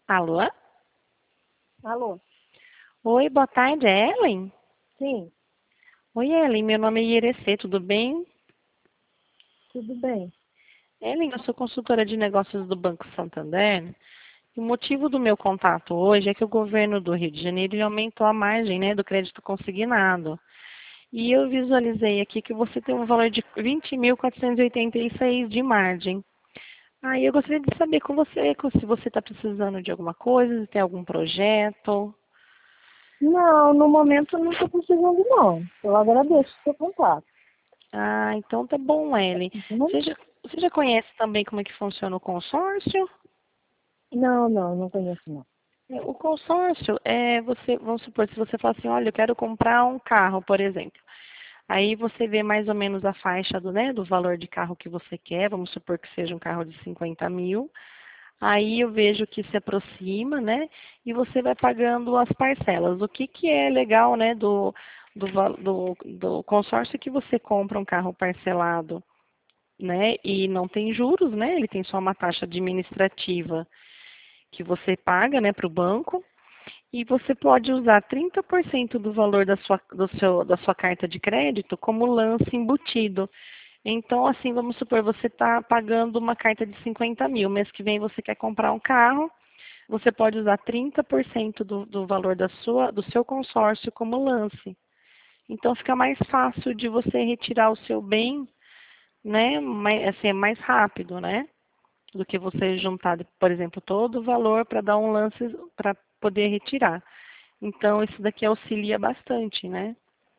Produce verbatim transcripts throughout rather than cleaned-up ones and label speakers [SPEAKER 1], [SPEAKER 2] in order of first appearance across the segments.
[SPEAKER 1] Alô?
[SPEAKER 2] Alô?
[SPEAKER 1] Oi, boa tarde, é Ellen?
[SPEAKER 2] Sim,
[SPEAKER 1] Oi, Ellen, meu nome é Irecê, tudo bem?
[SPEAKER 2] tudo bem.
[SPEAKER 1] Ellen, eu sou consultora de negócios do Banco Santander. E o motivo do meu contato hoje é que o governo do Rio de Janeiro ele aumentou a margem, né, do crédito consignado. E eu visualizei aqui que você tem um valor de vinte mil quatrocentos e oitenta e seis de margem. Aí eu gostaria de saber com você se você está precisando de alguma coisa, se tem algum projeto.
[SPEAKER 2] Não, no momento eu não estou precisando não. Eu agradeço o seu contato.
[SPEAKER 1] Ah, então tá bom, Ellen.
[SPEAKER 2] Uhum.
[SPEAKER 1] Você já, você já conhece também como é que funciona o consórcio?
[SPEAKER 2] Não, não, não conheço não.
[SPEAKER 1] É, o consórcio é você, vamos supor, se você fala assim, olha, eu quero comprar um carro, por exemplo. Aí você vê mais ou menos a faixa do, né, do valor de carro que você quer, vamos supor que seja um carro de cinquenta mil. Aí eu vejo que se aproxima, né? E você vai pagando as parcelas. O que, que é legal, né, do, do, val- do, do consórcio é que você compra um carro parcelado, né? E não tem juros, né? Ele tem só uma taxa administrativa que você paga, né, para o banco. E você pode usar trinta por cento do valor da sua, do seu, da sua carta de crédito como lance embutido. Então, assim, vamos supor, você está pagando uma carta de cinquenta mil, mês que vem você quer comprar um carro, você pode usar trinta por cento do, do valor da sua, do seu consórcio como lance. Então, fica mais fácil de você retirar o seu bem, né? Mais, assim, é mais rápido, né? Do que você juntar, por exemplo, todo o valor para dar um lance para poder retirar. Então, isso daqui auxilia bastante, né?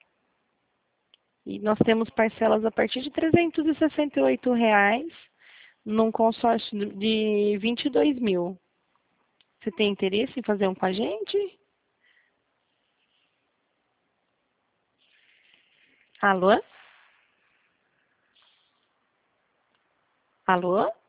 [SPEAKER 1] E nós temos parcelas a partir de trezentos e sessenta e oito reais num consórcio de vinte e dois mil. Você tem interesse em fazer um com a gente? Alô? Alô?